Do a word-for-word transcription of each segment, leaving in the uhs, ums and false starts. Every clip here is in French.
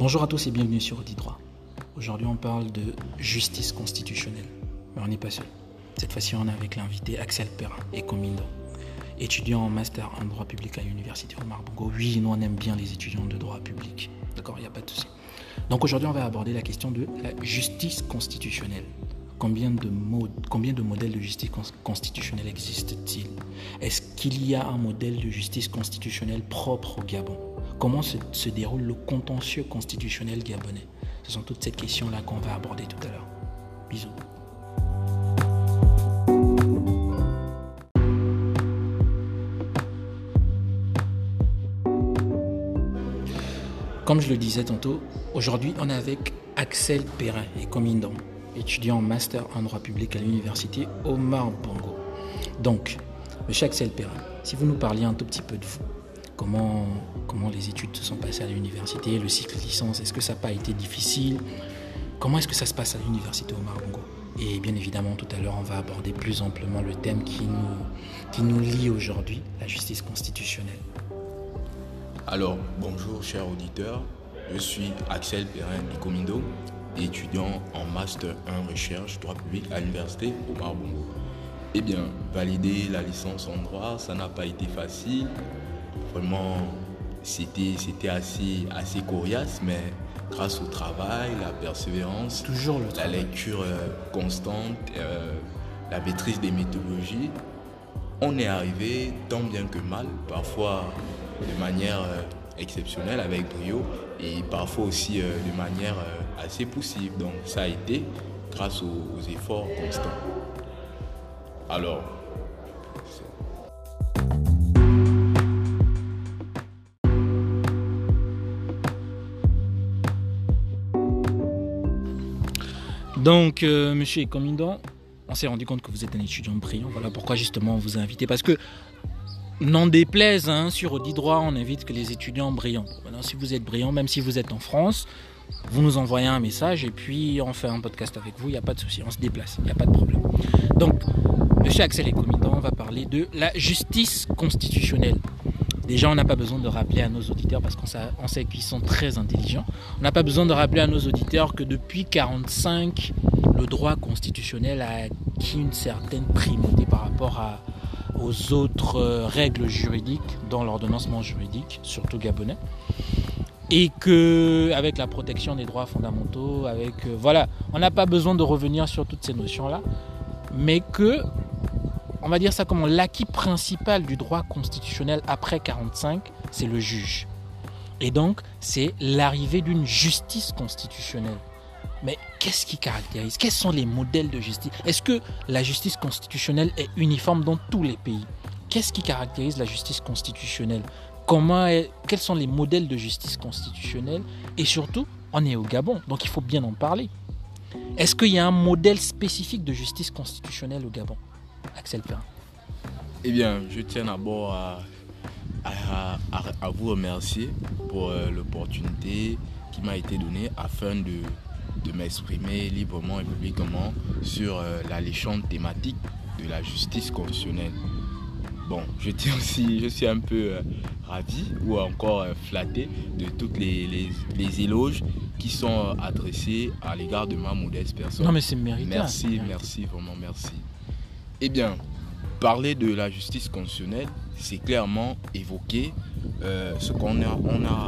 Bonjour à tous et bienvenue sur Audit Droit. Aujourd'hui, on parle de justice constitutionnelle. Mais on n'est pas seul. Cette fois-ci, on est avec l'invité Axel Perrin et Comindo, étudiant en master en droit public à l'université Omar Bongo. Oui, nous, on aime bien les étudiants de droit public. D'accord, il n'y a pas de souci. Donc aujourd'hui, on va aborder la question de la justice constitutionnelle. Combien de, modes, combien de modèles de justice constitutionnelle existent-ils? Est-ce qu'il y a un modèle de justice constitutionnelle propre au Gabon? Comment se, se déroule le contentieux constitutionnel gabonais? Ce sont toutes ces questions-là qu'on va aborder tout à l'heure. Bisous. Comme je le disais tantôt, aujourd'hui on est avec Axel Perrin et Comindo, étudiant en master en droit public à l'université Omar Bongo. Donc, monsieur Axel Perrin, si vous nous parliez un tout petit peu de vous, comment, comment les études se sont passées à l'université, le cycle licence, est-ce que ça n'a pas été difficile? Comment est-ce que ça se passe à l'université Omar Bongo? Et bien évidemment, tout à l'heure, on va aborder plus amplement le thème qui nous, qui nous lie aujourd'hui, la justice constitutionnelle. Alors, bonjour chers auditeurs, je suis Axel Perrin et Comindo, étudiant en Master un Recherche droit public à l'université Omar Bongo. Eh bien, valider la licence en droit, ça n'a pas été facile. Vraiment, c'était, c'était assez, assez coriace, mais grâce au travail, la persévérance, Toujours le la travail. lecture euh, constante, euh, la maîtrise des méthodologies, on est arrivé tant bien que mal, parfois de manière euh, exceptionnelle avec brio et parfois aussi euh, de manière euh, assez poussive. Donc ça a été grâce aux, aux efforts constants. Alors, Donc, euh, monsieur Comindo, on s'est rendu compte que vous êtes un étudiant brillant. Voilà pourquoi justement on vous a invité. Parce que, n'en déplaise, hein, sur Audit Droit, on invite que les étudiants brillants. Maintenant, si vous êtes brillant, même si vous êtes en France, vous nous envoyez un message et puis on fait un podcast avec vous. Il n'y a pas de souci, on se déplace, il n'y a pas de problème. Donc, monsieur Axel et Comindo, on va parler de la justice constitutionnelle. Déjà, on n'a pas besoin de rappeler à nos auditeurs, parce qu'on sait, on sait qu'ils sont très intelligents, on n'a pas besoin de rappeler à nos auditeurs que depuis mille neuf cent quarante-cinq, le droit constitutionnel a acquis une certaine primauté par rapport à, aux autres euh, règles juridiques, dont l'ordonnancement juridique, surtout gabonais. Et qu'avec la protection des droits fondamentaux, avec euh, voilà, on n'a pas besoin de revenir sur toutes ces notions-là, mais que, on va dire ça comme l'acquis principal du droit constitutionnel après quarante-cinq, c'est le juge. Et donc, c'est l'arrivée d'une justice constitutionnelle. Mais qu'est-ce qui caractérise? Quels sont les modèles de justice? Est-ce que la justice constitutionnelle est uniforme dans tous les pays? Qu'est-ce qui caractérise la justice constitutionnelle? Comment est, quels sont les modèles de justice constitutionnelle? Et surtout, on est au Gabon, donc il faut bien en parler. Est-ce qu'il y a un modèle spécifique de justice constitutionnelle au Gabon? Axel Perrin. eh bien, je tiens d'abord à, à, à, à vous remercier pour euh, l'opportunité qui m'a été donnée afin de, de m'exprimer librement et publiquement sur euh, l'alléchante thématique de la justice constitutionnelle. Bon, je tiens aussi, je suis un peu euh, ravi ou encore euh, flatté de toutes les, les, les éloges qui sont euh, adressés à l'égard de ma modeste personne. Non mais c'est mérité. Merci, mérité. merci, vraiment merci. Eh bien, parler de la justice constitutionnelle, c'est clairement évoquer euh, ce qu'on a, on a,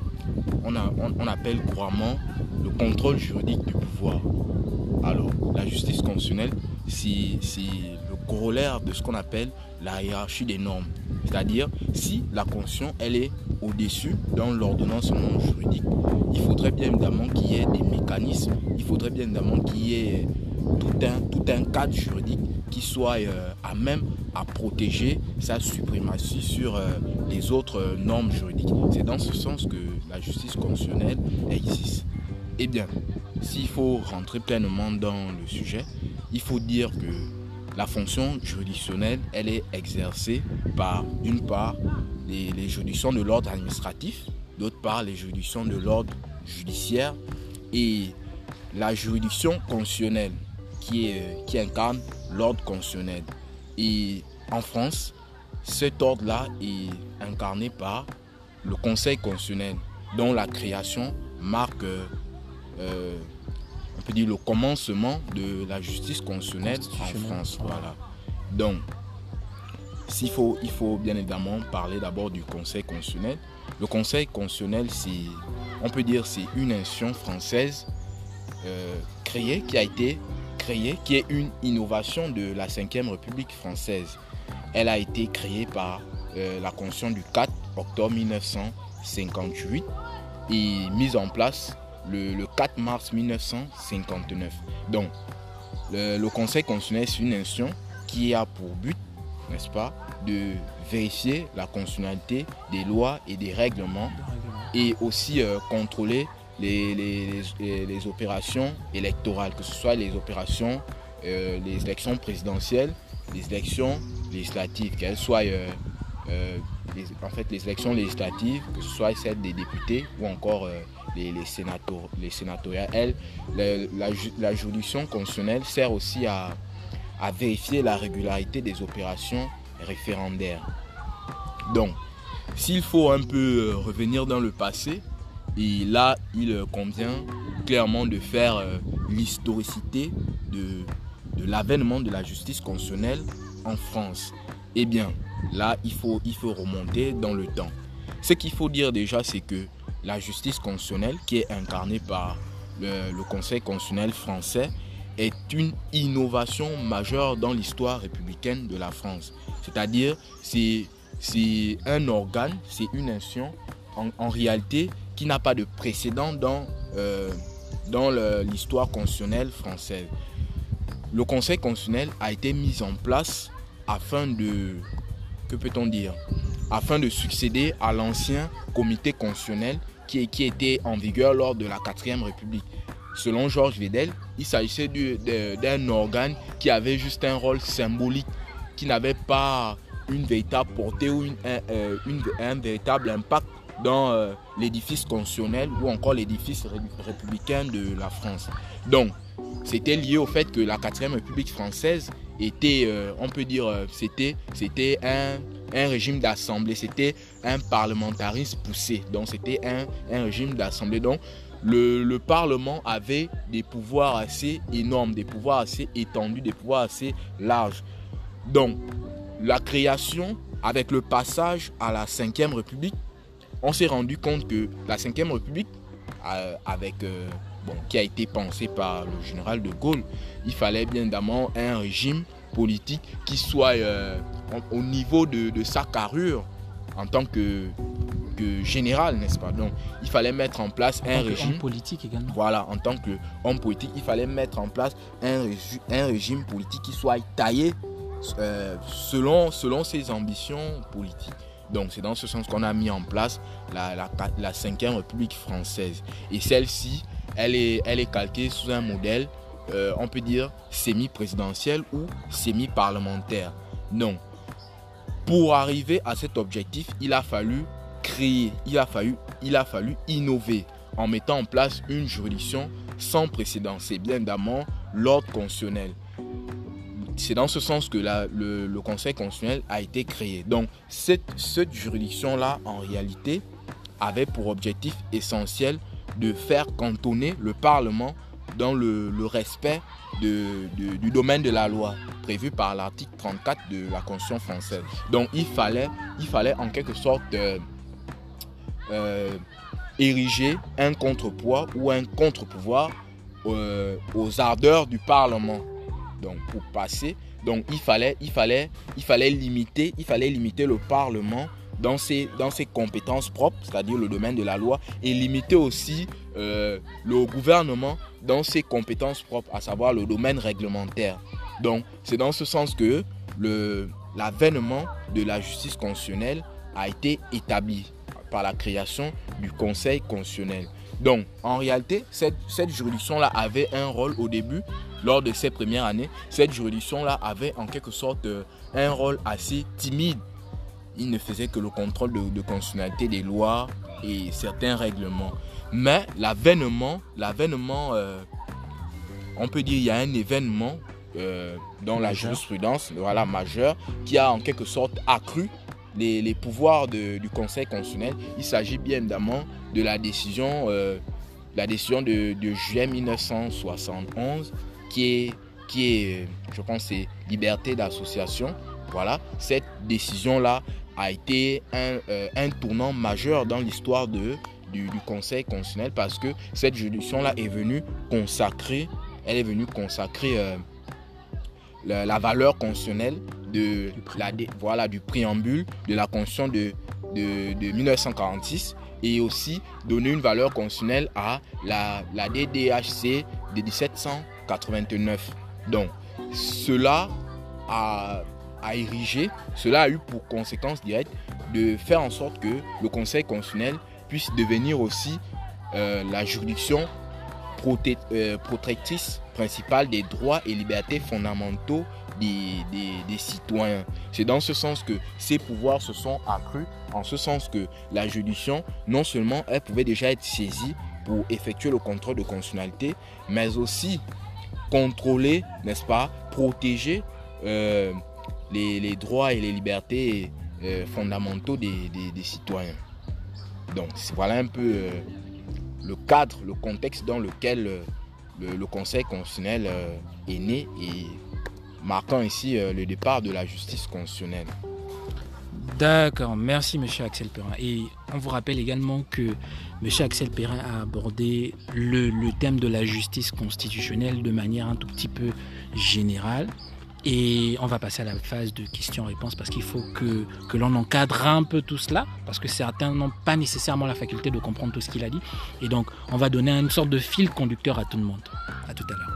on a, on, on appelle couramment le contrôle juridique du pouvoir. Alors, la justice constitutionnelle, c'est, c'est le corollaire de ce qu'on appelle la hiérarchie des normes. C'est-à-dire, si la Constitution, elle est au-dessus dans l'ordonnancement juridique, il faudrait bien évidemment qu'il y ait des mécanismes, il faudrait bien évidemment qu'il y ait tout un, tout un cadre juridique qui soit euh, à même à protéger sa suprématie sur euh, les autres euh, normes juridiques. C'est dans ce sens que la justice constitutionnelle existe. Eh bien, s'il faut rentrer pleinement dans le sujet, il faut dire que la fonction juridictionnelle, elle est exercée par, d'une part, les, les juridictions de l'ordre administratif, d'autre part, les juridictions de l'ordre judiciaire et la juridiction constitutionnelle qui, est, qui incarne l'ordre constitutionnel. Et en France, cet ordre-là est incarné par le Conseil constitutionnel, dont la création marque, euh, euh, on peut dire, le commencement de la justice constitutionnelle en France. Voilà. Donc, s'il faut, il faut bien évidemment parler d'abord du Conseil constitutionnel. Le Conseil constitutionnel, c'est, on peut dire, c'est une institution française euh, créée, qui a été créée, qui est une innovation de la cinquième République française. Elle a été créée par euh, la Constitution du quatre octobre mille neuf cent cinquante-huit et mise en place le, le quatre mars mille neuf cent cinquante-neuf. Donc, le, le Conseil constitutionnel, c'est une institution qui a pour but, n'est-ce pas, de vérifier la constitutionnalité des lois et des règlements et aussi euh, contrôler les, les, les, les opérations électorales, que ce soit les opérations, euh, les élections présidentielles, les élections législatives, qu'elles soient euh, euh, les, en fait les élections législatives, que ce soit celles des députés ou encore euh, les, les, sénator, les sénatoriales. Elle, la, la, la juridiction constitutionnelle sert aussi à, à vérifier la régularité des opérations référendaires. Donc, s'il faut un peu revenir dans le passé, et là, il convient clairement de faire euh, l'historicité de, de l'avènement de la justice constitutionnelle en France. Eh bien, là, il faut, il faut remonter dans le temps. Ce qu'il faut dire déjà, c'est que la justice constitutionnelle, qui est incarnée par le, le Conseil constitutionnel français, est une innovation majeure dans l'histoire républicaine de la France. C'est-à-dire, c'est, c'est un organe, c'est une institution, en, en réalité, qui n'a pas de précédent dans, euh, dans le, l'histoire constitutionnelle française. Le Conseil constitutionnel a été mis en place afin de, que peut-on dire, afin de succéder à l'ancien comité constitutionnel qui, qui était en vigueur lors de la quatrième République. Selon Georges Vedel, il s'agissait du, de, d'un organe qui avait juste un rôle symbolique, qui n'avait pas une véritable portée ou une, un, euh, une, un véritable impact dans euh, l'édifice constitutionnel ou encore l'édifice ré, républicain de la France. Donc, c'était lié au fait que la quatrième République française était, euh, on peut dire, euh, c'était, c'était un, un régime d'assemblée, c'était un parlementarisme poussé. Donc, c'était un, un régime d'assemblée. Donc, le, le Parlement avait des pouvoirs assez énormes, des pouvoirs assez étendus, des pouvoirs assez larges. Donc, la création, avec le passage à la cinquième République, on s'est rendu compte que la cinquième République, euh, avec, euh, bon, qui a été pensée par le général de Gaulle, il fallait bien évidemment un régime politique qui soit euh, au niveau de, de sa carrure en tant que, que général, n'est-ce pas? Donc, il fallait mettre en place un régime politique également. Voilà, en tant qu'homme politique, il fallait mettre en place un, régi, un régime politique qui soit taillé euh, selon, selon ses ambitions politiques. Donc, c'est dans ce sens qu'on a mis en place la, la, la cinquième République française. Et celle-ci, elle est, elle est calquée sous un modèle, euh, on peut dire, semi-présidentiel ou semi-parlementaire. Donc, pour arriver à cet objectif, il a fallu créer, il a fallu, il a fallu innover en mettant en place une juridiction sans précédent. C'est bien évidemment l'ordre constitutionnel. C'est dans ce sens que la, le, le Conseil constitutionnel a été créé. Donc, cette, cette juridiction-là, en réalité, avait pour objectif essentiel de faire cantonner le Parlement dans le, le respect de, de, du domaine de la loi prévu par l'article trente-quatre de la Constitution française. Donc, il fallait, il fallait en quelque sorte euh, euh, ériger un contrepoids ou un contre-pouvoir euh, aux ardeurs du Parlement. Donc, pour passer, donc il fallait, il fallait, il fallait limiter, il fallait limiter le Parlement dans ses, dans ses compétences propres, c'est-à-dire le domaine de la loi, et limiter aussi euh, le gouvernement dans ses compétences propres, à savoir le domaine réglementaire. Donc, c'est dans ce sens que le, l'avènement de la justice constitutionnelle a été établi par la création du Conseil constitutionnel. Donc, en réalité, cette, cette juridiction-là avait un rôle au début, lors de ces premières années. Cette juridiction-là avait en quelque sorte euh, un rôle assez timide. Il ne faisait que le contrôle de, de constitutionnalité des lois et certains règlements. Mais l'avènement, l'avènement euh, on peut dire qu'il y a un événement euh, dans la jurisprudence, voilà, majeur, qui a en quelque sorte accru les, les pouvoirs de, du Conseil constitutionnel. Il s'agit bien évidemment de la décision euh, la décision de, de juillet mille neuf cent soixante et onze qui est, qui est je pense, c'est liberté d'association. Voilà, cette décision-là a été un, euh, un tournant majeur dans l'histoire de, du, du Conseil constitutionnel parce que cette juridiction-là est venue consacrer, elle est venue consacrer euh, la, la valeur constitutionnelle de la, voilà, du préambule de la Constitution de, de, de mille neuf cent quarante-six et aussi donner une valeur constitutionnelle à la, la D D H C de mille sept cent quatre-vingt-neuf. Donc, cela a, a érigé, cela a eu pour conséquence directe de faire en sorte que le Conseil constitutionnel puisse devenir aussi euh, la juridiction proté euh, protectrice principale des droits et libertés fondamentaux des, des, des citoyens. C'est dans ce sens que ces pouvoirs se sont accrus, en ce sens que la juridiction, non seulement elle pouvait déjà être saisie pour effectuer le contrôle de constitutionnalité, mais aussi contrôler, n'est-ce pas, protéger euh, les, les droits et les libertés euh, fondamentaux des, des, des citoyens. Donc voilà un peu euh, le cadre, le contexte dans lequel euh, le, le Conseil constitutionnel euh, est né et marquant ici euh, le départ de la justice constitutionnelle. D'accord, merci M. Axel Perrin. Et on vous rappelle également que M. Axel Perrin a abordé le, le thème de la justice constitutionnelle de manière un tout petit peu générale. Et on va passer à la phase de questions-réponses parce qu'il faut que, que l'on encadre un peu tout cela, parce que certains n'ont pas nécessairement la faculté de comprendre tout ce qu'il a dit. Et donc, on va donner une sorte de fil conducteur à tout le monde. À tout à l'heure.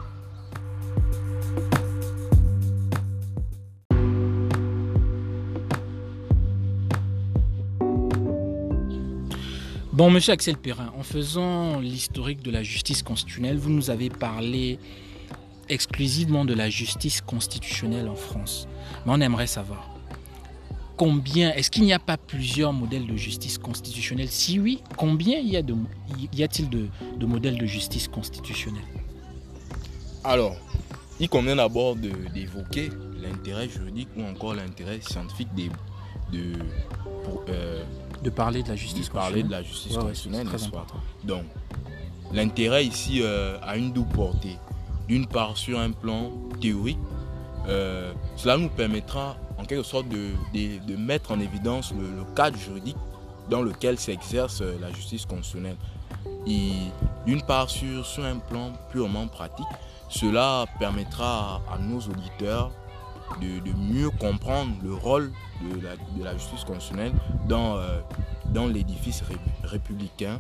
Bon, monsieur Axel Perrin, en faisant l'historique de la justice constitutionnelle, vous nous avez parlé exclusivement de la justice constitutionnelle en France. Mais on aimerait savoir, combien, est-ce qu'il n'y a pas plusieurs modèles de justice constitutionnelle? Si oui, combien y a de, y a-t-il de, de modèles de justice constitutionnelle? Alors, il convient d'abord de, d'évoquer l'intérêt juridique ou encore l'intérêt scientifique des, de, pour, euh, de parler de la justice de parler de la justice ouais, constitutionnelle, ouais, n'est-ce pas? Donc, l'intérêt ici euh, a une double portée. D'une part, sur un plan théorique, euh, cela nous permettra en quelque sorte de, de, de mettre en évidence le, le cadre juridique dans lequel s'exerce la justice constitutionnelle. Et d'une part, sur, sur un plan purement pratique, cela permettra à, à nos auditeurs de, de mieux comprendre le rôle de la, de la justice constitutionnelle dans, euh, dans l'édifice ré, républicain.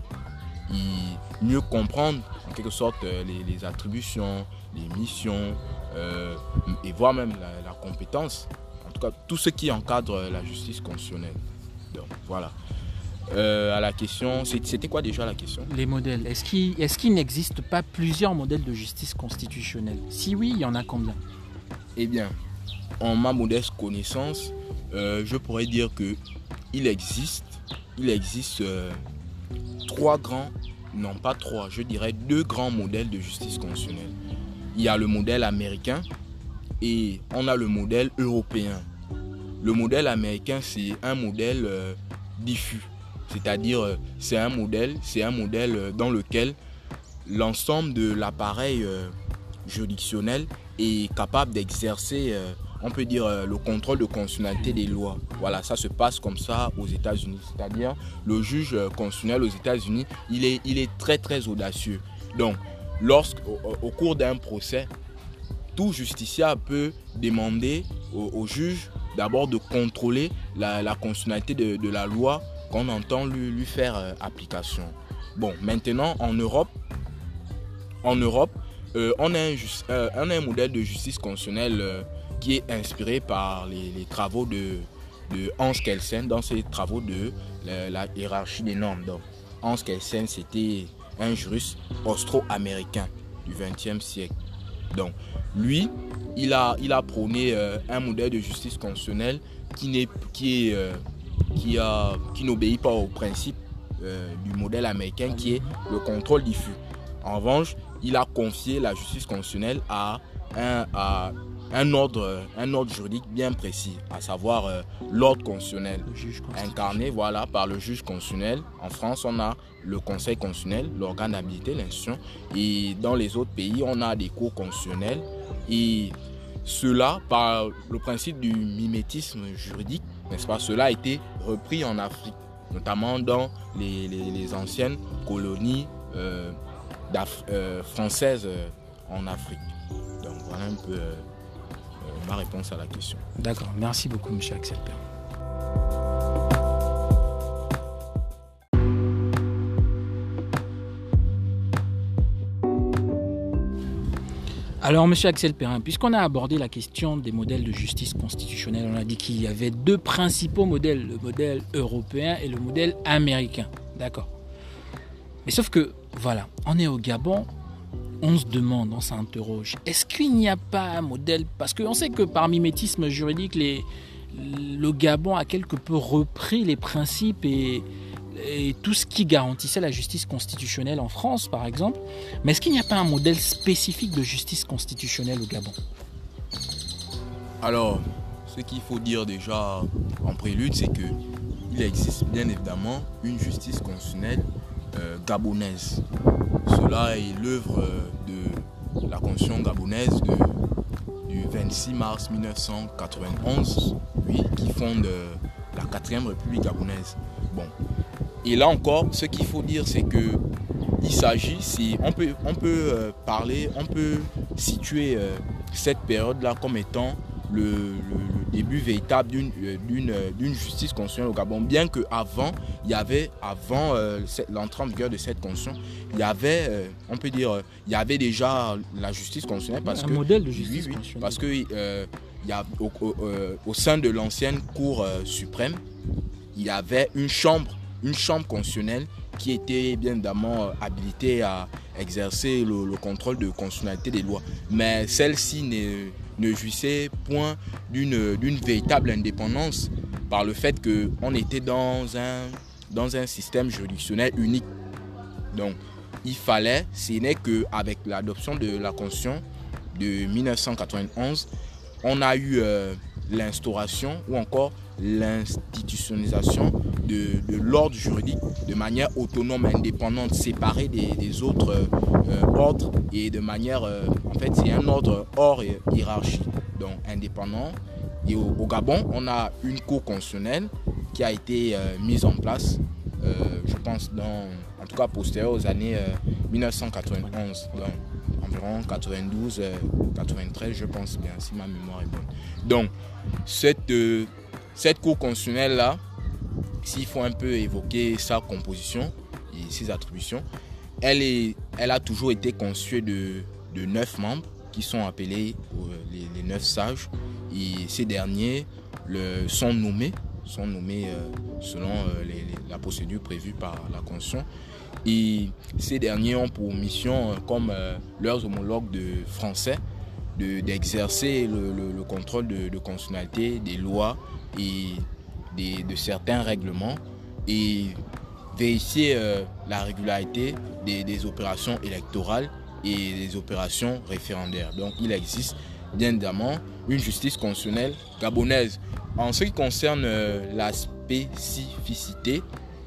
Et mieux comprendre en quelque sorte les, les attributions, les missions euh, et voire même la, la compétence, en tout cas tout ce qui encadre la justice constitutionnelle. Donc voilà. Euh, à la question, c'était quoi déjà la question? Les modèles. Est-ce qu'il, est-ce qu'il n'existe pas plusieurs modèles de justice constitutionnelle? Si oui, il y en a combien? Eh bien, en ma modeste connaissance, euh, je pourrais dire que il existe, il existe euh, trois grands, non pas trois, je dirais deux grands modèles de justice constitutionnelle. Il y a le modèle américain et on a le modèle européen. Le modèle américain, c'est un modèle euh, diffus, c'est-à-dire euh, c'est un modèle, c'est un modèle euh, dans lequel l'ensemble de l'appareil euh, juridictionnel est capable d'exercer, euh, on peut dire, euh, le contrôle de constitutionnalité des lois. Voilà, ça se passe comme ça aux États-Unis. C'est-à-dire, le juge constitutionnel aux États-Unis, il est, il est très, très audacieux. Donc, lorsqu'au au cours d'un procès, tout justiciable peut demander au, au juge d'abord de contrôler la, la constitutionnalité de, de la loi qu'on entend lui, lui faire euh, application. Bon, maintenant, en Europe, en Europe, euh, on, a un, euh, on a un modèle de justice constitutionnelle euh, qui est inspiré par les, les travaux de, de Hans Kelsen dans ses travaux de la, la hiérarchie des normes. Donc, Hans Kelsen, c'était un juriste austro-américain du vingtième siècle. Donc, lui, il a, il a prôné euh, un modèle de justice constitutionnelle qui, n'est, qui, est, euh, qui, a, qui n'obéit pas au principe euh, du modèle américain qui est le contrôle diffus. En revanche, il a confié la justice constitutionnelle à un, à un ordre, un ordre juridique bien précis, à savoir euh, l'ordre constitutionnel, incarné voilà, par le juge constitutionnel. En France, on a le Conseil constitutionnel, l'organe d'habilité, l'institution. Et dans les autres pays, on a des cours constitutionnels. Et cela, par le principe du mimétisme juridique, n'est-ce pas, cela a été repris en Afrique, notamment dans les, les, les anciennes colonies euh, euh, françaises euh, en Afrique. Donc voilà un peu euh, euh, ma réponse à la question. D'accord, merci beaucoup, M. Axel Perrin. Alors, M. Axel Perrin, puisqu'on a abordé la question des modèles de justice constitutionnelle, on a dit qu'il y avait deux principaux modèles, le modèle européen et le modèle américain. D'accord. Mais sauf que, voilà, on est au Gabon, on se demande, on s'interroge, est-ce qu'il n'y a pas un modèle? Parce qu'on sait que par mimétisme juridique, les, le Gabon a quelque peu repris les principes et... et tout ce qui garantissait la justice constitutionnelle en France, par exemple. Mais est-ce qu'il n'y a pas un modèle spécifique de justice constitutionnelle au Gabon? Alors, ce qu'il faut dire déjà en prélude, c'est qu'il existe bien évidemment une justice constitutionnelle euh, gabonaise. Cela est l'œuvre de la Constitution gabonaise de, du vingt-six mars mille neuf cent quatre-vingt-onze, oui, qui fonde euh, la quatrième République gabonaise. Bon. Et là encore, ce qu'il faut dire, c'est que il s'agit, si on peut, on peut euh, parler, on peut situer euh, cette période-là comme étant le, le, le début véritable d'une, d'une, d'une justice constitutionnelle au Gabon. Bien qu'avant, il y avait, avant euh, l'entrée en vigueur de cette constitution, il y avait, euh, on peut dire, euh, il y avait déjà la justice constitutionnelle parce un que modèle de justice oui, oui, constitutionnelle. parce que euh, il y a au, au, euh, au sein de l'ancienne Cour euh, suprême, il y avait une chambre. Une chambre constitutionnelle qui était bien évidemment habilitée à exercer le, le contrôle de constitutionnalité des lois. Mais celle-ci ne, ne jouissait point d'une, d'une véritable indépendance par le fait qu'on était dans un, dans un système juridictionnel unique. Donc il fallait, ce n'est qu'avec l'adoption de la Constitution de mille neuf cent quatre-vingt-onze, on a eu euh, l'instauration ou encore l'institutionnalisation de, de l'ordre juridique de manière autonome, indépendante, séparée des, des autres euh, ordres et de manière, euh, en fait, c'est un ordre hors hiérarchie, donc indépendant. Et au, au Gabon, on a une cour constitutionnelle qui a été euh, mise en place, euh, je pense, dans, en tout cas postérieure aux années euh, mille neuf cent quatre-vingt-onze, donc environ quatre-vingt-douze, quatre-vingt-treize, je pense bien, si ma mémoire est bonne. Donc, cette, euh, cette cour constitutionnelle-là, s'il faut un peu évoquer sa composition et ses attributions, elle, est, elle a toujours été constituée de, de neuf membres qui sont appelés euh, les, les neuf sages. Et ces derniers le, sont nommés, sont nommés euh, selon euh, les, les, la procédure prévue par la Constitution. Et ces derniers ont pour mission, euh, comme euh, leurs homologues de français, de, d'exercer le, le, le contrôle de, de constitutionnalité des lois et des, de certains règlements et vérifier euh, la régularité des, des opérations électorales et des opérations référendaires. Donc il existe bien évidemment une justice constitutionnelle gabonaise. En ce qui concerne euh, la spécificité,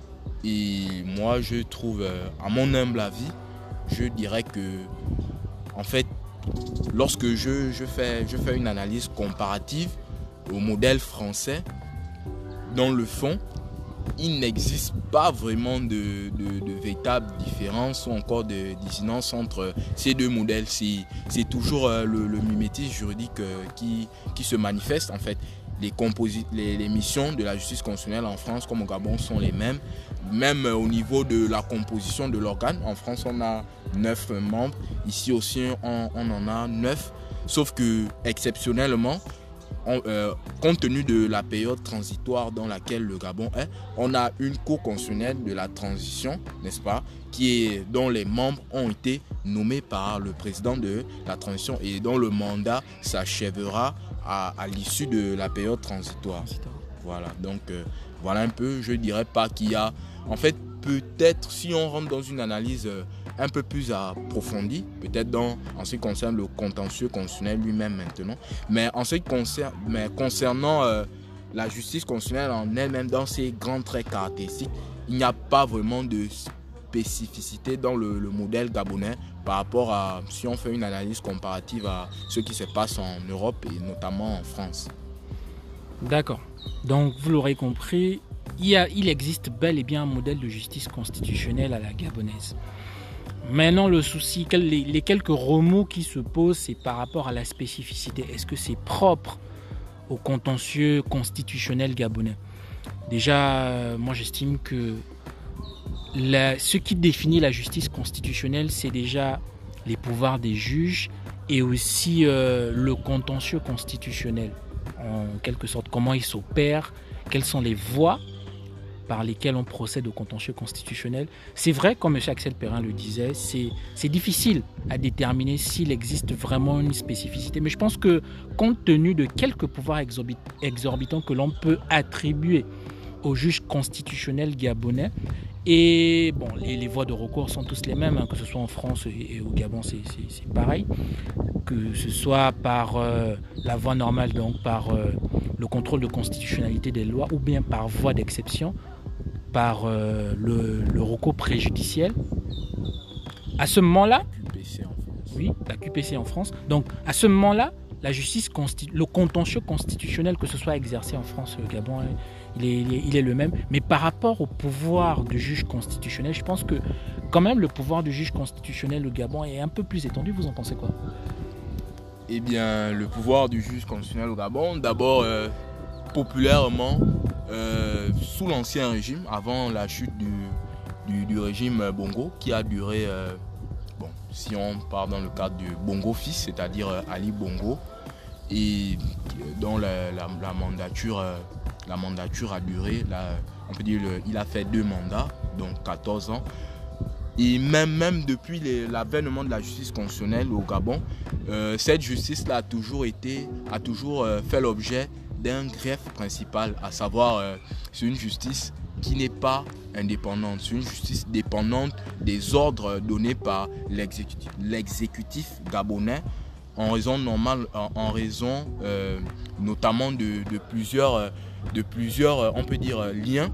et moi je trouve, euh, à mon humble avis, je dirais que en fait, lorsque je, je, fais, je fais une analyse comparative au modèle français, dans le fond, il n'existe pas vraiment de, de, de véritable différence ou encore de dissonance entre ces deux modèles. C'est, c'est toujours euh, le, le mimétisme juridique euh, qui, qui se manifeste. En fait, les, composi- les, les missions de la justice constitutionnelle en France comme au Gabon sont les mêmes. Même euh, au niveau de la composition de l'organe, en France on a neuf membres, ici aussi on, on en a neuf. Sauf que exceptionnellement, On, euh, compte tenu de la période transitoire dans laquelle le Gabon est, on a une cour constitutionnelle de la transition, n'est-ce pas, qui est, dont les membres ont été nommés par le président de la transition et dont le mandat s'achèvera à, à l'issue de la période transitoire. Voilà, donc euh, voilà un peu, je dirais pas qu'il y a, en fait, peut-être si on rentre dans une analyse euh, un peu plus approfondie, peut-être dans, en ce qui concerne le contentieux constitutionnel lui-même maintenant. Mais en ce qui concerne, mais concernant euh, la justice constitutionnelle en elle-même, dans ses grands traits caractéristiques, il n'y a pas vraiment de spécificité dans le, le modèle gabonais par rapport à, si on fait une analyse comparative à ce qui se passe en Europe et notamment en France. D'accord. Donc, vous l'aurez compris, il, y a, il existe bel et bien un modèle de justice constitutionnelle à la gabonaise. Maintenant, le souci, les, les quelques remous qui se posent, c'est par rapport à la spécificité. Est-ce que c'est propre au contentieux constitutionnel gabonais? Déjà, moi j'estime que la, ce qui définit la justice constitutionnelle, c'est déjà les pouvoirs des juges et aussi euh, le contentieux constitutionnel. En quelque sorte, comment il s'opère, quelles sont les voies par lesquelles on procède au contentieux constitutionnel. C'est vrai, comme M. Axel Perrin le disait, c'est, c'est difficile à déterminer s'il existe vraiment une spécificité. Mais je pense que, compte tenu de quelques pouvoirs exorbitants que l'on peut attribuer aux juges constitutionnels gabonais, et bon, les, les voies de recours sont tous les mêmes, hein, que ce soit en France et, et au Gabon, c'est, c'est, c'est pareil. Que ce soit par euh, la voie normale, donc par euh, le contrôle de constitutionnalité des lois, ou bien par voie d'exception, par euh, le, le recours préjudiciel. À ce moment-là, Q P C en France. Oui, la Q P C en France. Donc, à ce moment-là, la justice, le contentieux constitutionnel, que ce soit exercé en France ou au Gabon, il est, il, est, il est le même. Mais par rapport au pouvoir du juge constitutionnel, je pense que quand même le pouvoir du juge constitutionnel au Gabon est un peu plus étendu. Vous en pensez quoi? Eh bien, le pouvoir du juge constitutionnel au Gabon, d'abord, euh, populairement, euh, sous l'ancien régime, avant la chute du, du, du régime Bongo, qui a duré, euh, bon, si on part dans le cadre du Bongo fils, c'est-à-dire euh, Ali Bongo, et dont la, la, la, mandature, euh, la mandature a duré, la, on peut dire, le, il a fait deux mandats, donc quatorze ans. Et même, même depuis les, l'avènement de la justice constitutionnelle au Gabon, euh, cette justice-là a toujours, été, a toujours euh, fait l'objet d'un greffe principal, à savoir euh, c'est une justice qui n'est pas indépendante, c'est une justice dépendante des ordres donnés par l'exécutif, l'exécutif gabonais en raison, normale, en, en raison euh, notamment de, de plusieurs, de plusieurs, on peut dire, liens.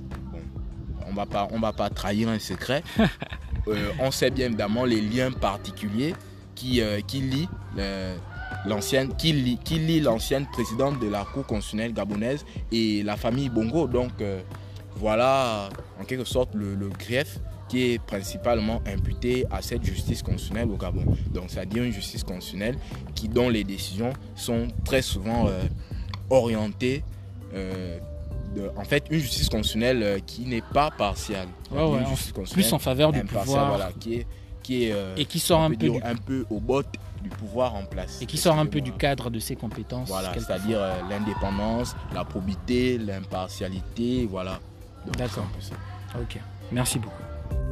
On va pas, on va pas trahir un secret. euh, on sait bien évidemment les liens particuliers qui, euh, qui lient euh, l'ancienne, qui lie, qui lie l'ancienne présidente de la Cour constitutionnelle gabonaise et la famille Bongo. Donc euh, voilà en quelque sorte le, le greffe qui est principalement imputé à cette justice constitutionnelle au Gabon. Donc c'est-à-dire une justice constitutionnelle qui, dont les décisions sont très souvent euh, orientées euh, De, en fait, une justice constitutionnelle euh, qui n'est pas partiale. Ouais, ouais, plus en faveur du pouvoir. Voilà, qui est, qui est, euh, et qui sort un peu, dire, du... un peu au bot du pouvoir en place. Et qui sort un peu du cadre de ses compétences. Voilà, c'est-à-dire euh, l'indépendance, la probité, l'impartialité, voilà. Donc, d'accord. Ok, merci beaucoup.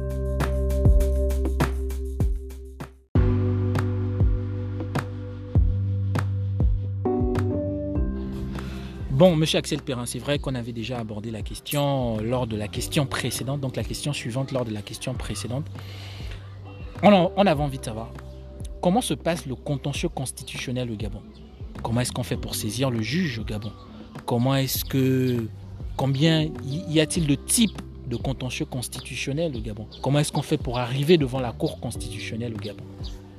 Bon, monsieur Axel Perrin, c'est vrai qu'on avait déjà abordé la question lors de la question précédente, donc la question suivante lors de la question précédente. On, a, on avait envie de savoir comment se passe le contentieux constitutionnel au Gabon. Comment est-ce qu'on fait pour saisir le juge au Gabon? Comment est-ce que, combien y a-t-il de types de contentieux constitutionnel au Gabon? Comment est-ce qu'on fait pour arriver devant la Cour constitutionnelle au Gabon?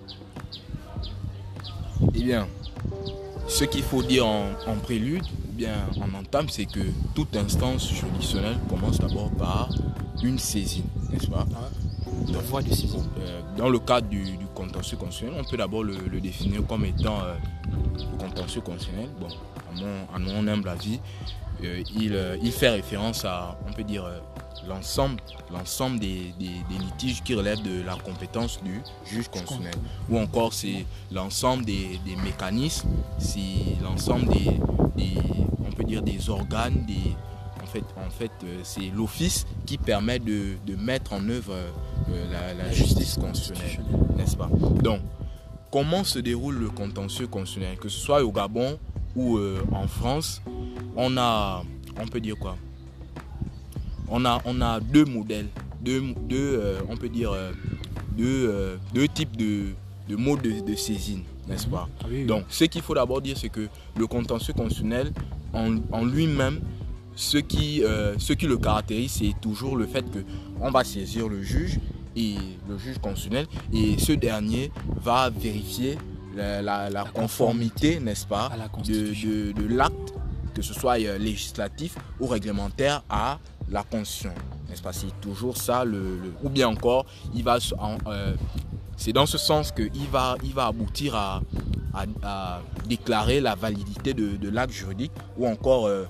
Eh bien, ce qu'il faut dire en, en prélude, bien en entame, c'est que toute instance juridictionnelle commence d'abord par une saisine, n'est-ce pas? La voie de saisine. Euh, dans le cadre du, du contentieux constitutionnel, on peut d'abord le, le définir comme étant euh, le contentieux constitutionnel. Bon, à mon, à mon humble avis, euh, il, euh, il fait référence à, on peut dire, euh, l'ensemble, l'ensemble des, des, des litiges qui relèvent de la compétence du juge constitutionnel. Ou encore, c'est l'ensemble des, des mécanismes, c'est l'ensemble des, des, on peut dire, des organes, des, en fait, en fait euh, c'est l'office qui permet de, de mettre en œuvre euh, la, la, la justice constitutionnelle, n'est-ce pas? Donc, comment se déroule le contentieux constitutionnel? Que ce soit au Gabon ou euh, en France, on a, on peut dire quoi? On a, on a deux modèles, deux, deux euh, on peut dire, euh, deux, euh, deux types de, de modes de, de saisine, n'est-ce pas? Ah oui, oui. Donc, ce qu'il faut d'abord dire, c'est que le contentieux constitutionnel, en, en lui-même, ce qui, euh, ce qui le caractérise, c'est toujours le fait qu'on va saisir le juge, et le juge constitutionnel, et ce dernier va vérifier la, la, la, la conformité, n'est-ce pas, à la de, de, de l'acte, que ce soit législatif ou réglementaire, à la Constitution, n'est-ce pas? C'est toujours ça, le, le, ou bien encore, il va, euh, c'est dans ce sens qu'il va, il va aboutir à, à, à déclarer la validité de, de l'acte juridique, ou encore euh,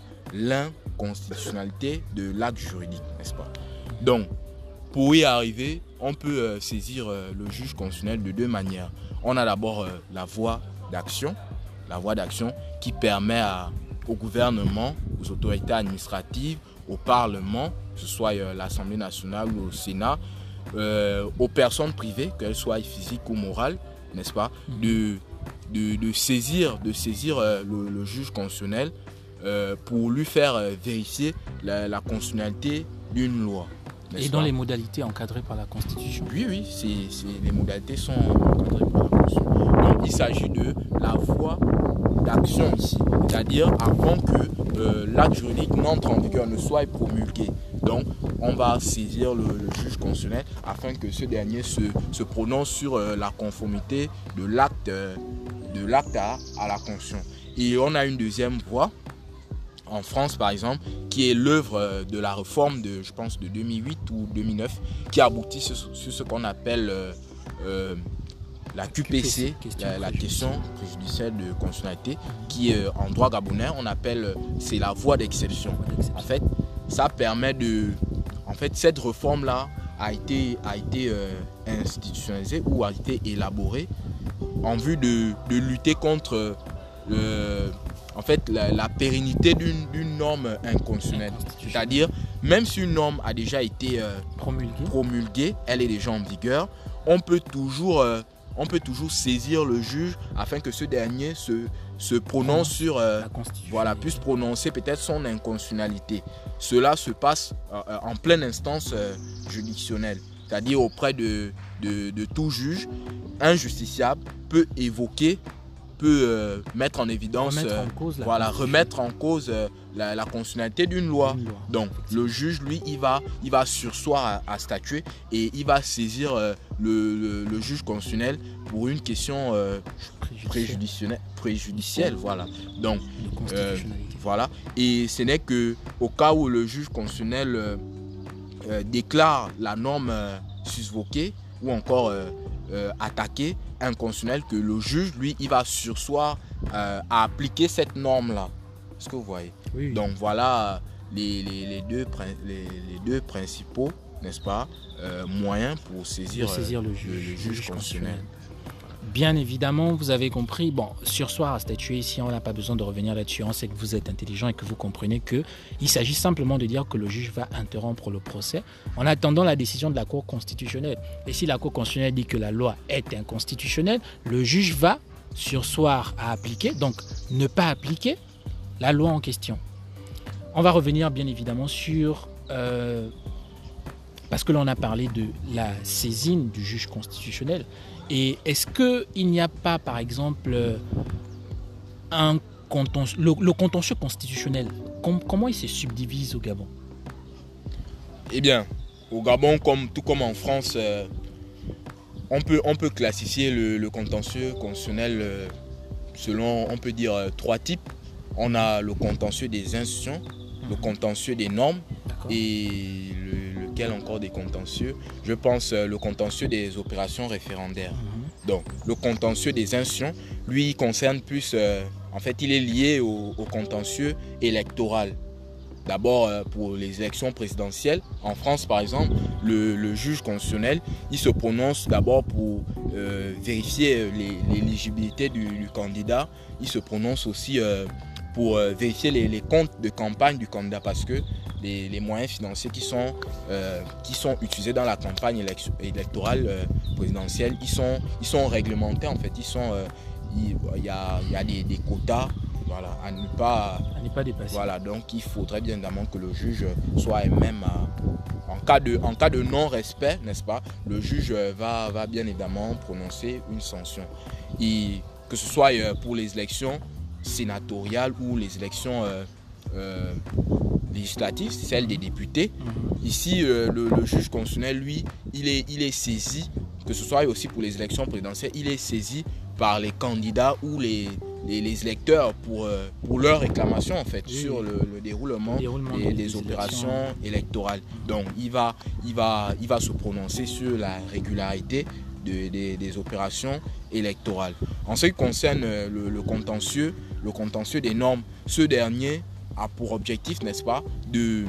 l'inconstitutionnalité de l'acte juridique, n'est-ce pas? Donc, pour y arriver, on peut euh, saisir euh, le juge constitutionnel de deux manières. On a d'abord euh, la voie d'action, la voie d'action qui permet à, au gouvernement, aux autorités administratives, au Parlement, que ce soit euh, l'Assemblée nationale ou au Sénat, euh, aux personnes privées, qu'elles soient physiques ou morales, n'est-ce pas, de, de, de saisir, de saisir euh, le, le juge constitutionnel euh, pour lui faire euh, vérifier la, la constitutionnalité d'une loi. Et dans pas? Les modalités encadrées par la Constitution. Oui, oui, c'est, c'est, les modalités sont encadrées par la Constitution. Donc, il s'agit de la voie d'action ici, c'est-à-dire avant que euh, l'acte juridique n'entre en vigueur, ne soit promulgué. Donc, on va saisir le, le juge constitutionnel afin que ce dernier se, se prononce sur euh, la conformité de l'acte, euh, de l'acte à, à la Constitution. Et on a une deuxième voie, en France par exemple, qui est l'œuvre de la réforme de, je pense, de deux mille huit ou deux mille neuf, qui aboutit sur, sur ce qu'on appelle euh, euh, la Q P C, Q P C question la, la question préjudicielle de constitutionnalité, qui euh, en droit gabonais on appelle, c'est la voie d'exception. En fait, ça permet de, en fait, cette réforme là a été, a été euh, institutionnalisée ou a été élaborée en vue de, de lutter contre le En fait, la, la pérennité d'une, d'une norme inconstitutionnelle. C'est-à-dire, même si une norme a déjà été euh, promulguée. promulguée, elle est déjà en vigueur, on peut toujours, euh, on peut toujours saisir le juge afin que ce dernier se, se prononce mmh. sur, euh, voilà, puisse prononcer peut-être son inconstitutionnalité. Cela se passe euh, en pleine instance euh, juridictionnelle, c'est-à-dire auprès de, de, de tout juge. Un justiciable peut évoquer peut euh, mettre en évidence, remettre en cause la, voilà, remettre en cause euh, la, la constitutionnalité d'une loi. loi. Donc le juge, lui, il va, il va surseoir à, à statuer et il va saisir euh, le, le, le juge constitutionnel pour une question euh, préjudicielle, préjudicielle, voilà. Donc euh, voilà. Et ce n'est que au cas où le juge constitutionnel euh, euh, déclare la norme euh, susvoquée ou encore euh, euh, attaquée, inconstitutionnel, que le juge, lui, il va surseoir euh, à appliquer cette norme-là. Est-ce que vous voyez? Oui. Donc voilà les, les, les, deux, les, les deux principaux, n'est-ce pas, euh, moyens pour saisir, pour saisir le, euh, juge, le, le juge constitutionnel. Bien évidemment, vous avez compris, bon, surseoir à statuer ici, on n'a pas besoin de revenir là-dessus, on sait que vous êtes intelligent et que vous comprenez qu'il s'agit simplement de dire que le juge va interrompre le procès en attendant la décision de la Cour constitutionnelle. Et si la Cour constitutionnelle dit que la loi est inconstitutionnelle, le juge va surseoir à appliquer, donc ne pas appliquer la loi en question. On va revenir bien évidemment sur... Euh, parce que l'on a parlé de la saisine du juge constitutionnel. Et est-ce qu'il n'y a pas, par exemple, un contentieux, le, le contentieux constitutionnel, com, comment il se subdivise au Gabon? Eh bien, au Gabon, comme, tout comme en France, euh, on, peut, on peut classifier le, le contentieux constitutionnel euh, selon, on peut dire, euh, trois types. On a le contentieux des institutions, mmh. le contentieux des normes et le, lequel encore des contentieux. Je pense euh, le contentieux des opérations référendaires. Mmh. Donc, le contentieux des institutions, lui, il concerne plus, euh, en fait, il est lié au, au contentieux électoral. D'abord, euh, pour les élections présidentielles, en France par exemple, le, le juge constitutionnel, il se prononce d'abord pour euh, vérifier l'éligibilité du, du candidat. Il se prononce aussi euh, pour euh, vérifier les, les comptes de campagne du candidat, parce que les, les moyens financiers qui sont, euh, qui sont utilisés dans la campagne électorale euh, présidentielle, ils sont, ils sont réglementés en fait. Ils sont, euh, il, il y a, il y a des, des quotas voilà, à ne pas, à ne pas dépasser. Voilà, donc il faudrait bien évidemment que le juge soit même, euh, en cas de, en cas de non-respect, n'est-ce pas, le juge va, va bien évidemment prononcer une sanction. Et que ce soit euh, pour les élections sénatoriales ou les élections euh, euh, législatives, celles des députés. Mm-hmm. Ici, euh, le, le juge constitutionnel, lui, il est, il est saisi, que ce soit aussi pour les élections présidentielles, il est saisi par les candidats ou les, les, les électeurs pour, euh, pour leur réclamation en fait, oui, sur le, le déroulement, déroulement des, des, des opérations électorales. Donc il va, il, va, il va se prononcer sur la régularité de, de, des opérations électorales. En ce qui concerne le, le, contentieux, le contentieux des normes, ce dernier a pour objectif, n'est-ce pas, de,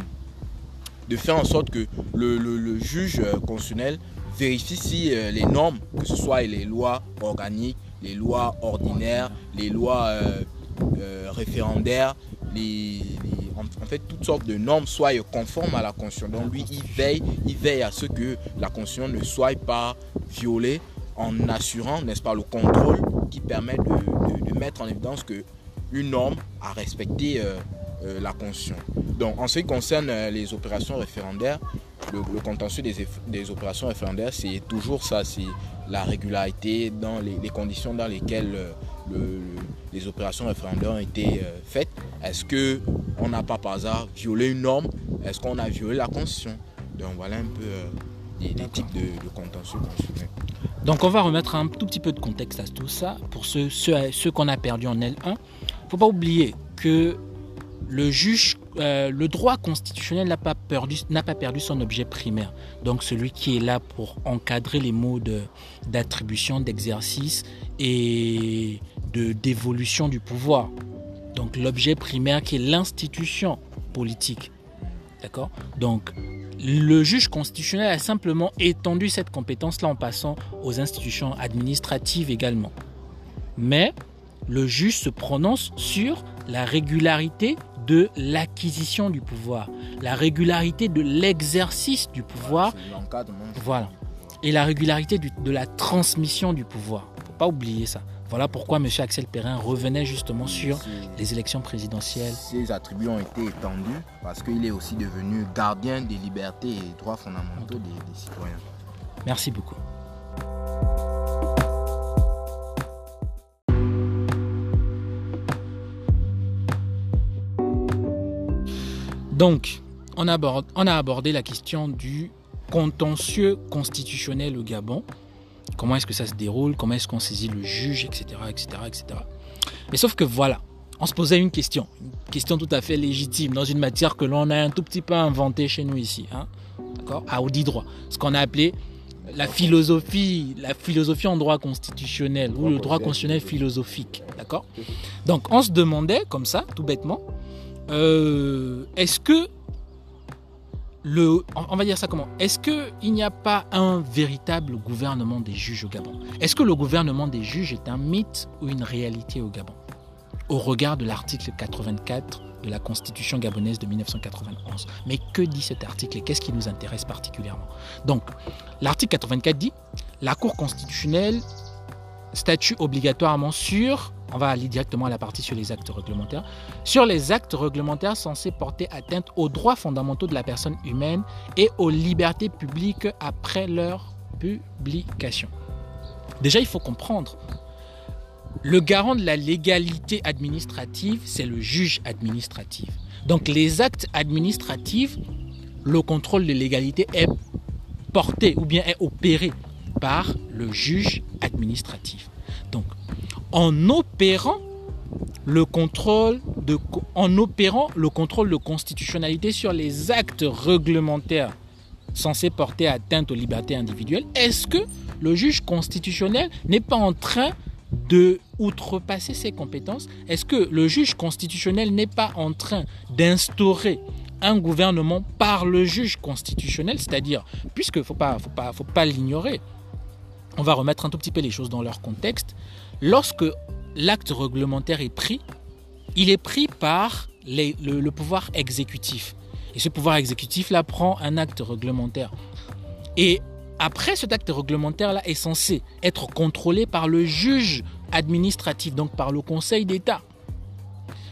de faire en sorte que le, le, le juge constitutionnel vérifie si euh, les normes, que ce soit les lois organiques, les lois ordinaires, les lois euh, euh, référendaires, les, les, en, en fait toutes sortes de normes soient conformes à la Constitution. Donc lui, il veille, il veille à ce que la Constitution ne soit pas violée en assurant, n'est-ce pas, le contrôle qui permet de, de, de mettre en évidence qu'une norme a respecté euh, euh, la Constitution. Donc en ce qui concerne euh, les opérations référendaires, le, le contentieux des, des opérations référendaires, c'est toujours ça, c'est la régularité dans les, les conditions dans lesquelles euh, le, le, les opérations référendaires ont été euh, faites. Est-ce qu'on n'a pas par hasard violé une norme? Est-ce qu'on a violé la Constitution? Donc voilà un peu euh, des, des types de, de contentieux constitutionnels. Donc on va remettre un tout petit peu de contexte à tout ça pour ceux, ceux, ceux qu'on a perdus en L un. Il ne faut pas oublier que le juge, euh, le droit constitutionnel n'a pas, perdu, n'a pas perdu son objet primaire. Donc celui qui est là pour encadrer les modes d'attribution, d'exercice et de, d'évolution du pouvoir. Donc l'objet primaire qui est l'institution politique. D'accord ? Donc le juge constitutionnel a simplement étendu cette compétence-là en passant aux institutions administratives également. Mais le juge se prononce sur la régularité de l'acquisition du pouvoir, la régularité de l'exercice du pouvoir, voilà, et la régularité du, de la transmission du pouvoir. Il ne faut pas oublier ça. Voilà pourquoi M. Axel Perrin revenait justement sur les élections présidentielles. Ses attributs ont été étendus parce qu'il est aussi devenu gardien des libertés et des droits fondamentaux des, des citoyens. Merci beaucoup. Donc, on aborde, on a abordé la question du contentieux constitutionnel au Gabon. Comment est-ce que ça se déroule? Comment est-ce qu'on saisit le juge, et cetera, et cetera, et cetera. Mais sauf que voilà, on se posait une question, une question tout à fait légitime dans une matière que l'on a un tout petit peu inventée chez nous ici, hein, d'accord, à audit droit, ce qu'on a appelé la philosophie, la philosophie en droit constitutionnel ou le droit constitutionnel philosophique, d'accord. Donc on se demandait comme ça, tout bêtement, euh, est-ce que Le, on va dire ça comment? Est-ce qu'il n'y a pas un véritable gouvernement des juges au Gabon? Est-ce que le gouvernement des juges est un mythe ou une réalité au Gabon? Au regard de l'article quatre-vingt-quatre de la Constitution gabonaise de mille neuf cent quatre-vingt-onze. Mais que dit cet article et qu'est-ce qui nous intéresse particulièrement? Donc, l'article quatre-vingt-quatre dit « La Cour constitutionnelle statue obligatoirement sur... » On va aller directement à la partie sur les actes réglementaires. Sur les actes réglementaires censés porter atteinte aux droits fondamentaux de la personne humaine et aux libertés publiques après leur publication. Déjà, il faut comprendre, le garant de la légalité administrative, c'est le juge administratif. Donc, les actes administratifs, le contrôle de légalité est porté ou bien est opéré par le juge administratif. Donc, en opérant le contrôle de, en opérant le contrôle de constitutionnalité sur les actes réglementaires censés porter atteinte aux libertés individuelles, est-ce que le juge constitutionnel n'est pas en train de outrepasser ses compétences? Est-ce que le juge constitutionnel n'est pas en train d'instaurer un gouvernement par le juge constitutionnel? C'est-à-dire, puisque il ne faut pas, faut pas, faut pas l'ignorer, on va remettre un tout petit peu les choses dans leur contexte. Lorsque l'acte réglementaire est pris, il est pris par les, le, le pouvoir exécutif. Et ce pouvoir exécutif-là prend un acte réglementaire. Et après, cet acte réglementaire-là est censé être contrôlé par le juge administratif, donc par le Conseil d'État.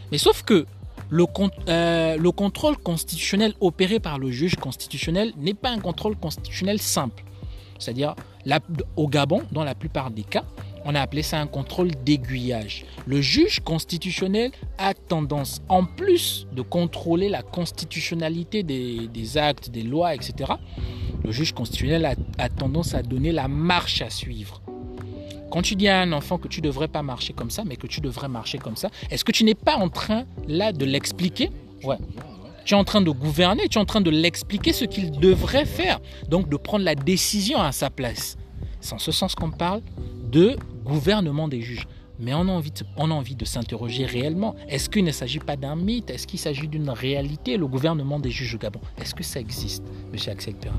Mais sauf que le, euh, le contrôle constitutionnel opéré par le juge constitutionnel n'est pas un contrôle constitutionnel simple. C'est-à-dire, la, au Gabon, dans la plupart des cas, on a appelé ça un contrôle d'aiguillage. Le juge constitutionnel a tendance, en plus de contrôler la constitutionnalité des, des actes, des lois, et cetera, le juge constitutionnel a, a tendance à donner la marche à suivre. Quand tu dis à un enfant que tu ne devrais pas marcher comme ça, mais que tu devrais marcher comme ça, est-ce que tu n'es pas en train, là, de l'expliquer? Ouais. Tu es en train de gouverner, tu es en train de l'expliquer ce qu'il devrait faire. Donc, de prendre la décision à sa place. C'est en ce sens qu'on parle de gouvernement des juges. Mais on a envie de, on a envie de s'interroger réellement. Est-ce qu'il ne s'agit pas d'un mythe? Est-ce qu'il s'agit d'une réalité, le gouvernement des juges au Gabon? Est-ce que ça existe, M. Axel Perrin?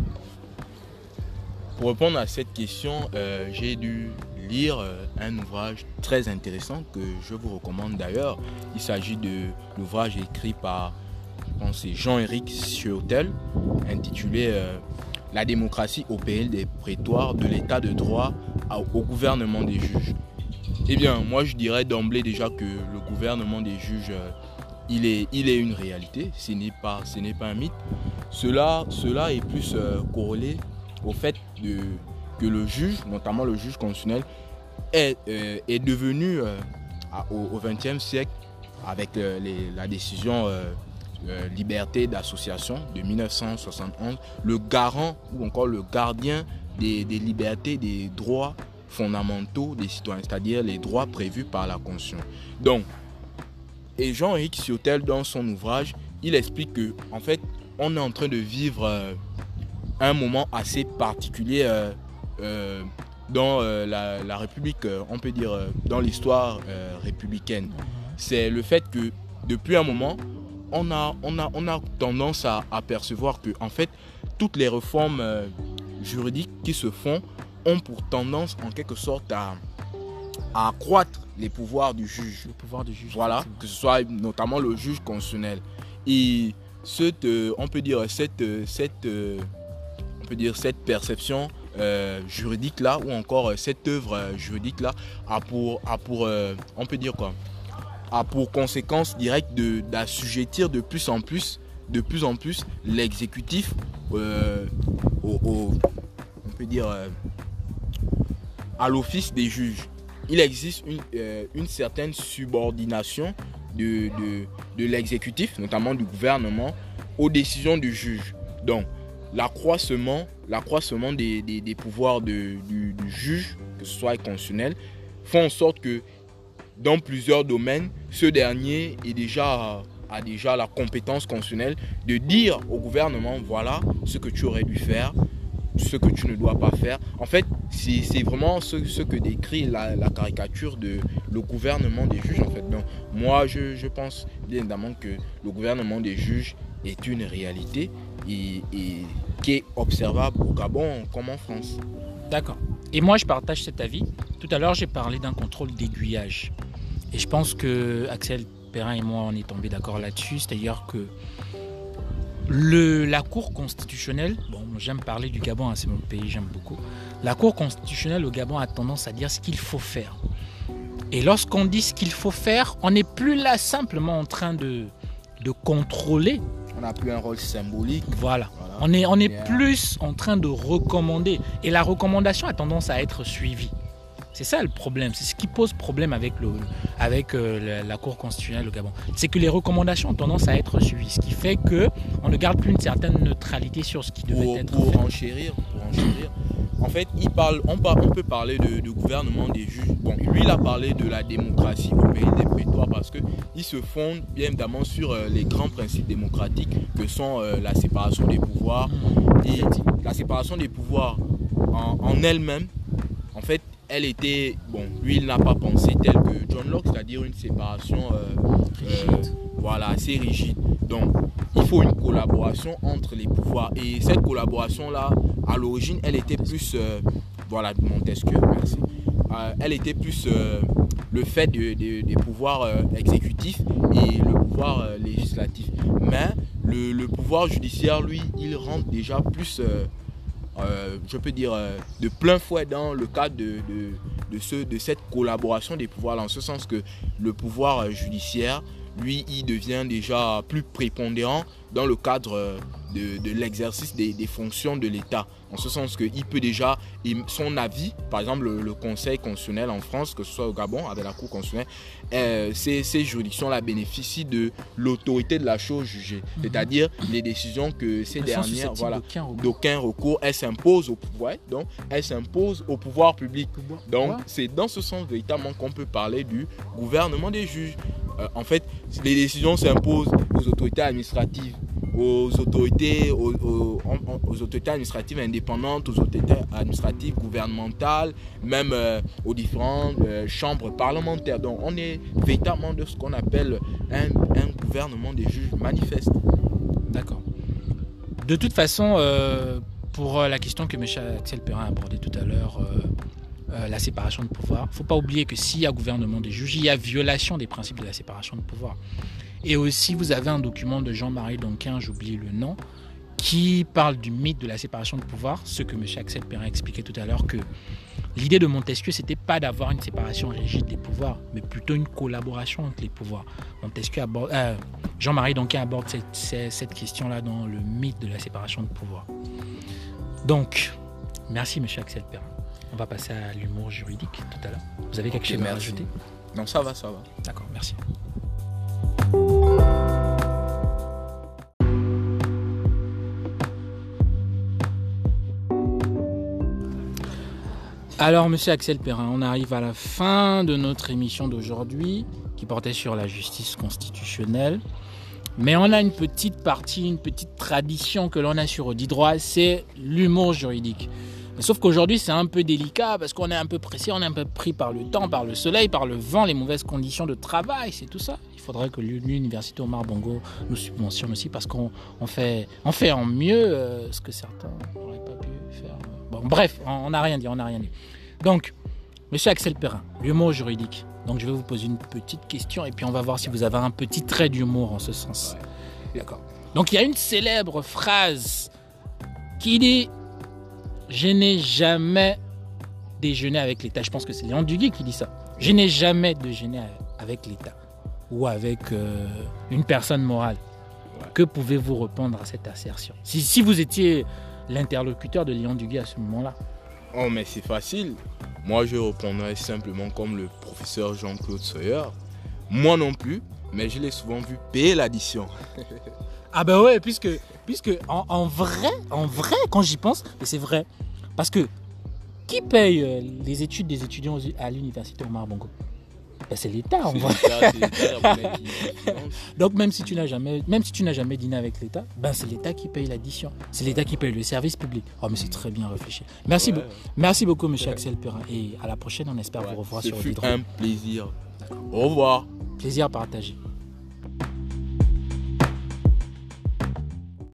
Pour répondre à cette question, euh, j'ai dû lire euh, un ouvrage très intéressant que je vous recommande d'ailleurs. Il s'agit de l'ouvrage écrit par, je pense, c'est Jean-Éric Ciotel, intitulé euh, « La démocratie au péril des prétoires, de l'état de droit au gouvernement des juges ». Eh bien, moi je dirais d'emblée déjà que le gouvernement des juges, euh, il, est, il est une réalité, ce n'est pas, ce n'est pas un mythe. Cela, cela est plus euh, corrélé au fait de, que le juge, notamment le juge constitutionnel, est, euh, est devenu euh, à, au vingtième siècle, avec euh, les, la décision euh, euh, liberté d'association de mille neuf cent soixante et onze, le garant ou encore le gardien des, des libertés, des droits fondamentaux des citoyens, c'est-à-dire les droits prévus par la Constitution. Donc, et Jean-Éric Ciotel, dans son ouvrage, il explique que, en fait, on est en train de vivre euh, un moment assez particulier euh, euh, dans euh, la, la République, euh, on peut dire euh, dans l'histoire euh, républicaine. C'est le fait que depuis un moment, on a, on a, on a tendance à apercevoir que en fait, toutes les réformes euh, juridiques qui se font ont pour tendance en quelque sorte à, à accroître les pouvoirs du juge. Le pouvoir du juge. Voilà, que ce soit notamment le juge constitutionnel. Et cette, euh, on peut dire cette, cette euh, on peut dire cette perception euh, juridique là, ou encore euh, cette œuvre euh, juridique là, a pour, a pour euh, on peut dire quoi, a pour conséquence directe de d'assujettir de plus en plus, de plus en plus l'exécutif euh, au, au, on peut dire euh, à l'office des juges. Il existe une, euh, une certaine subordination de, de, de l'exécutif, notamment du gouvernement, aux décisions du juge. Donc, l'accroissement, l'accroissement des, des, des pouvoirs de, du, du juge, que ce soit constitutionnel, font en sorte que dans plusieurs domaines, ce dernier est déjà, a déjà la compétence constitutionnelle de dire au gouvernement, voilà ce que tu aurais dû faire, ce que tu ne dois pas faire. En fait, c'est, c'est vraiment ce, ce que décrit la, la caricature de le gouvernement des juges. En fait. Donc, moi, je, je pense bien évidemment que le gouvernement des juges est une réalité et, et qui est observable au Gabon comme en France. D'accord. Et moi, je partage cet avis. Tout à l'heure, j'ai parlé d'un contrôle d'aiguillage. Et je pense que Axel Perrin et moi, on est tombés d'accord là-dessus. C'est-à-dire que le, la Cour constitutionnelle, bon, j'aime parler du Gabon, hein, c'est mon pays, j'aime beaucoup. La Cour constitutionnelle au Gabon a tendance à dire ce qu'il faut faire. Et lorsqu'on dit ce qu'il faut faire, on n'est plus là simplement en train de, de contrôler. On n'a plus un rôle symbolique. Voilà. voilà. On est, on est yeah. plus en train de recommander. Et la recommandation a tendance à être suivie. C'est ça le problème. C'est ce qui pose problème avec, le, avec euh, la Cour constitutionnelle au Gabon. C'est que les recommandations ont tendance à être suivies. Ce qui fait qu'on ne garde plus une certaine neutralité sur ce qui devait pour, être pour fait. Enchérir, pour enchérir. En fait, il parle, on, parle, on peut parler de, de gouvernement des juges. Bon, lui, il a parlé de la démocratie au pays des prétoires parce qu'il se fonde bien évidemment sur euh, les grands principes démocratiques que sont euh, la séparation des pouvoirs. Et la séparation des pouvoirs en, en elle-même, en fait, elle était, bon, lui, il n'a pas pensé tel que John Locke, c'est-à-dire une séparation euh, euh, voilà, assez rigide. Donc, il faut une collaboration entre les pouvoirs. Et cette collaboration-là, à l'origine, elle était plus, euh, voilà, Montesquieu, merci. Euh, elle était plus euh, le fait de, de, des pouvoirs euh, exécutifs et le pouvoir euh, législatif. Mais le, le pouvoir judiciaire, lui, il rentre déjà plus, euh, euh, je peux dire, euh, de plein fouet dans le cadre de, de, de, ce, de cette collaboration des pouvoirs, en ce sens que le pouvoir euh, judiciaire lui, il devient déjà plus prépondérant dans le cadre de, de l'exercice des, des fonctions de l'État. En ce sens qu'il peut déjà, son avis, par exemple le, le Conseil constitutionnel en France, que ce soit au Gabon avec la Cour constitutionnelle, euh, ces, ces juridictions-là bénéficient de l'autorité de la chose jugée. Mm-hmm. C'est-à-dire les décisions que ces dernières, voilà, d'aucun recours, elles s'imposent au pouvoir, donc elles s'imposent au pouvoir public. Donc c'est dans ce sens véritablement qu'on peut parler du gouvernement des juges. Euh, en fait, les décisions s'imposent aux autorités administratives, aux autorités, aux, aux, aux autorités administratives indépendantes, aux autorités administratives gouvernementales, même euh, aux différentes euh, chambres parlementaires. Donc on est véritablement de ce qu'on appelle un, un gouvernement des juges manifeste. D'accord. De toute façon, euh, pour la question que M. Axel Perrin a abordée tout à l'heure, euh, Euh, la séparation de pouvoir. Il ne faut pas oublier que s'il y a gouvernement des juges, il y a violation des principes de la séparation de pouvoir. Et aussi, vous avez un document de Jean-Marie Donquin, j'oublie le nom, qui parle du mythe de la séparation de pouvoir, ce que M. Axel Perrin expliquait tout à l'heure, que l'idée de Montesquieu, ce n'était pas d'avoir une séparation rigide des pouvoirs, mais plutôt une collaboration entre les pouvoirs. Montesquieu aborde, euh, Jean-Marie Donquin aborde cette, cette question-là dans le mythe de la séparation de pouvoir. Donc, merci M. Axel Perrin. On va passer à l'humour juridique tout à l'heure. Vous avez quelque okay, chose à rajouter? Non, ça va, ça va. D'accord, merci. Alors, monsieur Axel Perrin, on arrive à la fin de notre émission d'aujourd'hui qui portait sur la justice constitutionnelle. Mais on a une petite partie, une petite tradition que l'on a sur Audidroit, c'est l'humour juridique. Sauf qu'aujourd'hui, c'est un peu délicat parce qu'on est un peu pressé, on est un peu pris par le temps, par le soleil, par le vent, les mauvaises conditions de travail, c'est tout ça. Il faudrait que l'université Omar Bongo nous subventionne aussi parce qu'on on fait, on fait en mieux euh, ce que certains n'auraient pas pu faire. Bon, bref, on n'a rien dit, on n'a rien dit. Donc, monsieur Axel Perrin, l'humour juridique. Donc, je vais vous poser une petite question et puis on va voir si vous avez un petit trait d'humour en ce sens. Ouais. D'accord. Donc, il y a une célèbre phrase qui dit « Je n'ai jamais déjeuné avec l'État ». Je pense que c'est Léon Duguay qui dit ça. « Je n'ai jamais déjeuné avec l'État » ou avec euh, une personne morale. Ouais. Que pouvez-vous répondre à cette assertion si, si vous étiez l'interlocuteur de Léon Duguay à ce moment-là? Oh, mais c'est facile. Moi, je répondrais simplement comme le professeur Jean-Claude Sawyer. Moi non plus, mais je l'ai souvent vu payer l'addition. Ah ben ouais, puisque, puisque en, en vrai, en vrai, quand j'y pense, c'est vrai. Parce que qui paye euh, les études des étudiants à l'université Omar Bongo? Ben c'est l'État, en vrai. Donc même si tu n'as jamais, même si tu n'as jamais dîné avec l'État, ben c'est l'État qui paye l'addition. C'est l'État qui paye le service public. Oh mais c'est très bien réfléchi. Merci, ouais. be- merci beaucoup, monsieur ouais. Axel Perrin. Et à la prochaine, on espère ouais. vous revoir Ce sur fut Audidroit. un plaisir. D'accord. Au revoir. Plaisir partagé.